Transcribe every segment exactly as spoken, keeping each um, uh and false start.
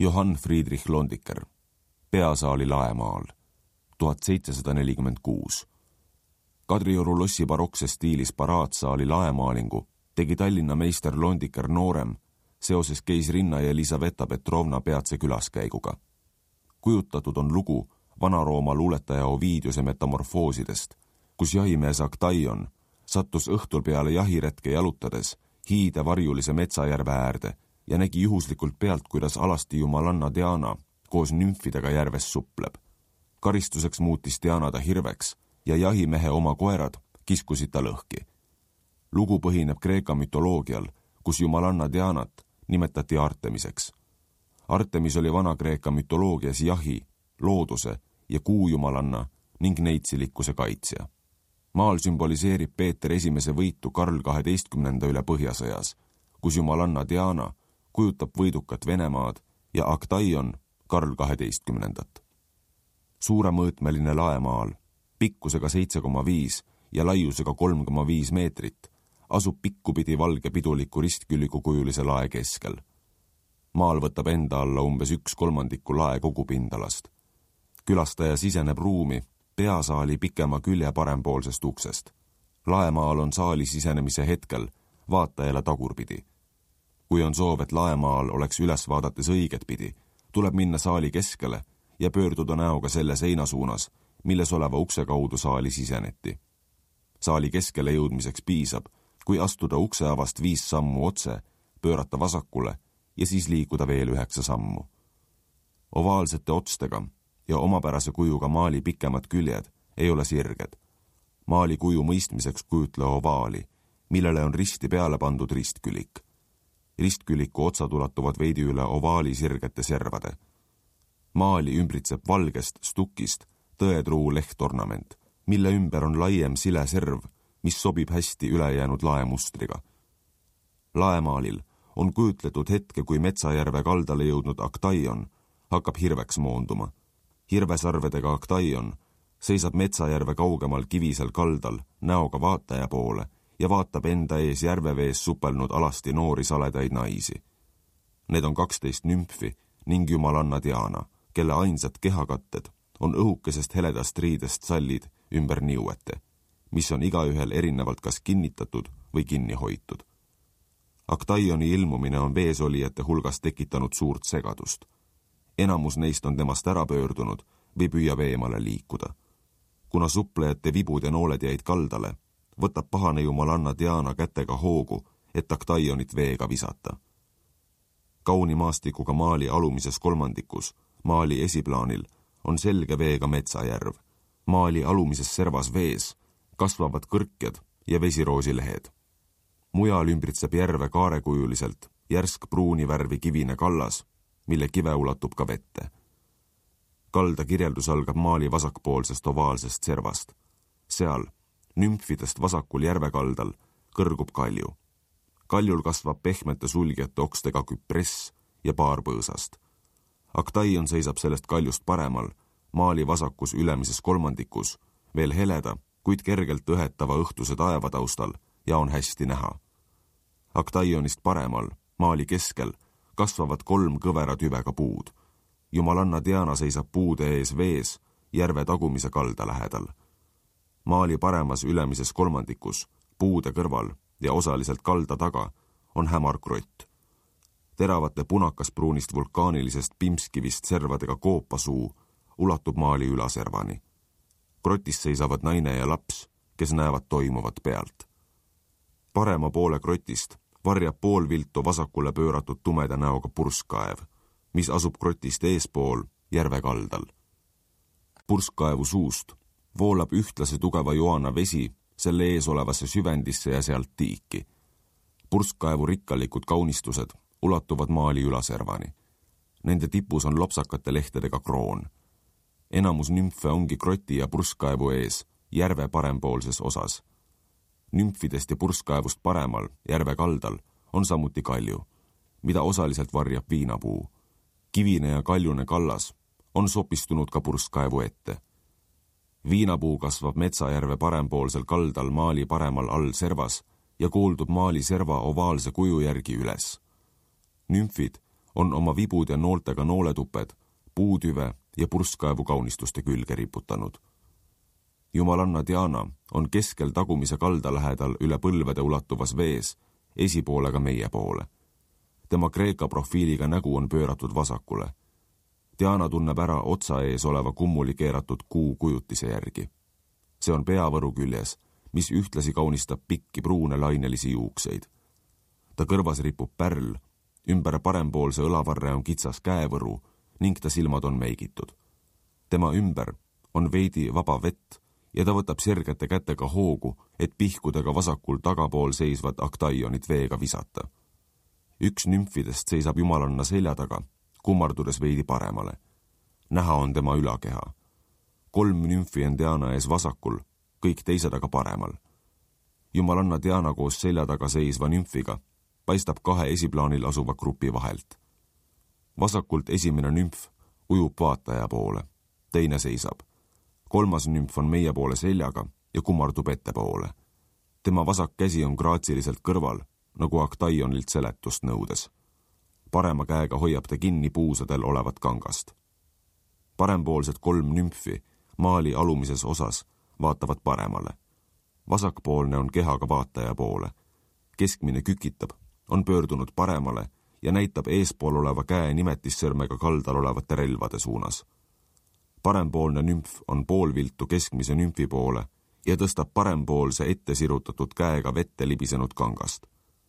Johann Friedrich Londiker, Peasaali laemaal, tuhat seitsesada nelikümmend kuus. Kadrioru lossi barokse stiilis paraadsaali laemaalingu tegi Tallinna meister Londiker noorem seoses keisrinna ja Elisaveta Petrovna peatse külaskäiguga. Kujutatud on lugu Vana-Rooma luuletaja Ovidiuse metamorfoosidest, kus jahimees Actaion sattus õhtul peale jahiretke jalutades hiide varjulise metsajärve äärde ja nägi juhuslikult pealt, kuidas alasti jumalanna Diana koos nümfidega järves supleb. Karistuseks muutis Diana ta hirveks ja jahimehe oma koerad kiskusid ta lõhki. Lugu põhineb Kreeka mütoloogial, kus jumalanna Dianat nimetati Artemiseks. Artemis oli Vana-Kreeka mütoloogias jahi, looduse ja kuujumalanna ning neitsilikkuse kaitsja. Maal sümboliseerib Peeter esimese võitu Karl kaheteistkümnenda üle Põhjasõjas, kus jumalanna Diana kujutab võidukat Venemaad ja Actaion Karl kaheteistkümnendat. Suuremõõtmeline laemaal, pikkusega seitse koma viis ja laiusega kolm koma viis meetrit, asub pikkupidi valge piduliku ristküllikukujulise lae keskel. Maal võtab enda alla umbes üks kolmandiku lae kogupindalast. Külastaja siseneb ruumi peasaali pikema külje parempoolsest uksest. Laemaal on saali sisenemise hetkel vaatajale tagurpidi. Kui on soov, et laemaal oleks üles vaadates õiget pidi, tuleb minna saali keskele ja pöörduda näoga selle seina suunas, milles oleva ukse kaudu saali siseneti. Saali keskele jõudmiseks piisab, kui astuda ukse avast viis sammu otse, pöörata vasakule ja siis liikuda veel üheksa sammu. Ovaalsete otstega ja omapärase kujuga maali pikemad küljed ei ole sirged. Maali kuju mõistmiseks kujutle ovaali, millele on risti peale pandud ristkülik. Ristküliku otsad ulatuvad veidi üle ovaali sirgete servade. Maali ümbritseb valgest stukist tõetruu lehtornament, mille ümber on laiem sile serv, mis sobib hästi ülejäänud laemustriga. Laemaalil on kujutletud hetke, kui Metsajärve kaldale jõudnud Actaion hakkab hirveks moonduma. Hirvesarvedega Actaion seisab Metsajärve kaugemal kivisel kaldal näoga vaataja poole ja vaatab enda ees järvevees supelnud alasti noori saledaid naisi. Need on kaksteist nümfi ning jumalanna Diana, kelle ainsad kehakatted on õhukesest heledast riidest sallid ümber niuete, mis on igaühel erinevalt kas kinnitatud või kinni hoitud. Actaioni ilmumine on veesolijate hulgas tekitanud suurt segadust. Enamus neist on temast ära pöördunud või püüab eemale liikuda. Kuna suplejate vibud ja nooled jäid kaldale, võtab pahane jumalanna Diana kätega hoogu, et Actaionit veega visata. Kauni maastikuga maali alumises kolmandikus, maali esiplaanil, on selge veega Metsajärv. Maali alumises servas vees kasvavad kõrkjad ja vesiroozilehed. Mujal ümbritseb järve kaarekujuliselt järsk pruuni värvi kivine kallas, mille kive ulatub ka vette. Kalda kirjeldus algab maali vasakpoolsest ovaalsest servast. Seal, nümfidest vasakul järvekaldal, kõrgub kalju. Kaljul kasvab pehmete sulgjate okstega küpress ja paar põõsast. Actaion seisab sellest kaljust paremal, maali vasakus ülemises kolmandikus, veel heleda, kuid kergelt õhetava õhtuse taevataustal ja on hästi näha. Actaionist paremal, maali keskel, kasvavad kolm kõvera tüvega puud. Jumalanna Diana seisab puude ees vees järve tagumise kalda lähedal. Maali paremas ülemises kolmandikus, puude kõrval ja osaliselt kalda taga on hämar krott. Teravate punakaspruunist vulkaanilisest pimskivist servadega koopasuu ulatub maali ülaservani. Krotis seisavad naine ja laps, kes näevad toimuvat pealt. Parema poole krotist varjab pool viltu vasakule pööratud tumeda näoga purskkaev, mis asub krotist eespool järve kaldal. Purskkaevu suust voolab ühtlase tugeva joana vesi selle ees olevasse süvendisse ja sealt tiiki. Purskkaevu rikkalikud kaunistused ulatuvad maali ülaservani. Nende tipus on lopsakate lehtedega kroon. Enamus nümfe ongi kroti ja purskkaevu ees järve parempoolses osas. Nümfidest ja purskkaevust paremal, järve kaldal, on samuti kalju, mida osaliselt varjab viinapuu. Kivine ja kaljune kallas on sopistunud ka purskkaevu ette. Viinapuu kasvab Metsajärve parempoolsel kaldal maali paremal all servas ja kuuldub maali serva ovaalse kuju järgi üles. Nümfid on oma vibud ja nooltega nooletuped, puutüve ja purskkaevu kaunistuste külge riputanud. Jumalanna Diana on keskel tagumise kalda lähedal üle põlvede ulatuvas vees, esipoolega meie poole. Tema kreeka profiiliga nägu on pööratud vasakule. Diana tunneb ära otsa ees oleva kummuli keeratud kuu kujutise järgi. See on peavõru küljes, mis ühtlasi kaunistab pikki pruune lainelisi juukseid. Ta kõrvas ripub pärl, ümber parempoolse õlavarre on kitsas käevõru ning ta silmad on meigitud. Tema ümber on veidi vaba vett ja ta võtab sirgete kätega hoogu, et pihkudega vasakul tagapool seisvat Aktaionit veega visata. Üks nümfidest seisab jumalanna selja taga, kummardudes veidi paremale. Näha on tema ülakeha. Kolm nümfi on Diana ees vasakul, kõik teised aga paremal. Jumalanna Diana koos selja taga seisva nümfiga paistab kahe esiplaanil asuva grupi vahelt. Vasakult esimene nümf ujub vaataja poole, teine seisab. Kolmas nümf on meie poole seljaga ja kummardub ettepoole. Tema vasak käsi on graatsiliselt kõrval, nagu Aktaionlilt seletust nõudes. Parema käega hoiab ta kinni puusadel olevat kangast. Parempoolsed kolm nümfi maali alumises osas vaatavad paremale. Vasakpoolne on kehaga vaataja poole. Keskmine kükitab, on pöördunud paremale ja näitab eespool oleva käe nimetissõrmega kaldal olevate relvade suunas. Parempoolne nümf on poolviltu keskmise nümfi poole ja tõstab parempoolse ette sirutatud käega vette libisenud kangast.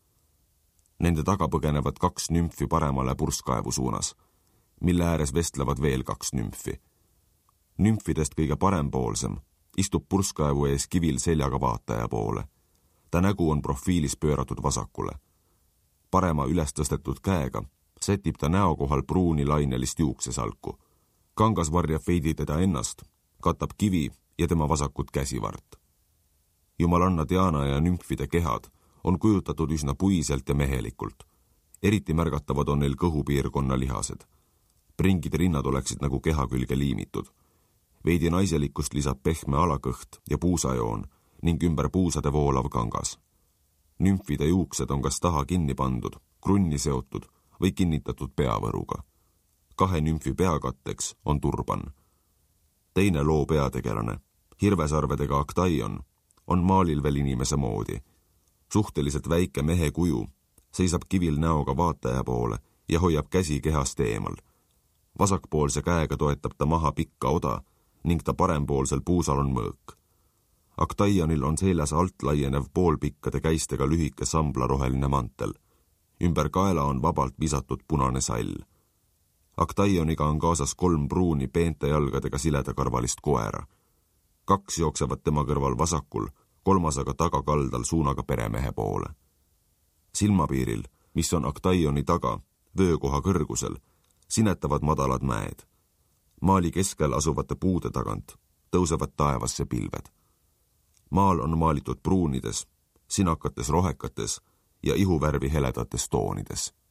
Nende taga põgenevad kaks nümfi paremale purskkaevu suunas, mille ääres vestlevad veel kaks nümfi. Nümfidest kõige parempoolsem istub purskkaevu ees kivil seljaga vaataja poole. Ta nägu on profiilis pööratud vasakule. Parema üles tõstetud käega sätib ta näo kohal pruuni lainelist juuksesalku. Kangas varjab veidi teda ennast, katab kivi ja tema vasakut käsivart. Jumalanna Diana ja nümfide kehad on kujutatud üsna puiselt ja mehelikult. Eriti märgatavad on neil kõhupiirkonna lihased. Pringide rinnad oleksid nagu keha külge liimitud. Veidi naiselikkust lisab pehme alakõht ja puusajoon ning ümber puusade voolav kangas. Nümfide juuksed on kas taha kinni pandud, krunni seotud või kinnitatud peavõruga. Kahe nümfi peakatteks on turban. Teine loo peategelane, hirvesarvedega Aktaion, on maalil veel inimese moodi. Suhteliselt väike mehe kuju seisab kivil näoga vaataja poole ja hoiab käsi kehast eemal. Vasakpoolse käega toetab ta maha pikka oda ning ta parempoolsel puusal on mõõk. Aktaionil on seljas alt laienev poolpikkade käistega lühike samblaroheline mantel. Ümber kaela on vabalt visatud punane sall. Aktaioniga on kaasas kolm pruuni peente jalgadega siledakarvalist koera. Kaks jooksevad tema kõrval vasakul, kolmas aga tagakaldal suunaga peremehe poole. Silmapiiril, mis on Aktaioni taga, vöökoha kõrgusel, sinetavad madalad mäed. Maali keskel asuvate puude tagant tõusevad taevasse pilved. Maal on maalitud pruunides, sinakates rohekates ja ihuvärvi heledates toonides.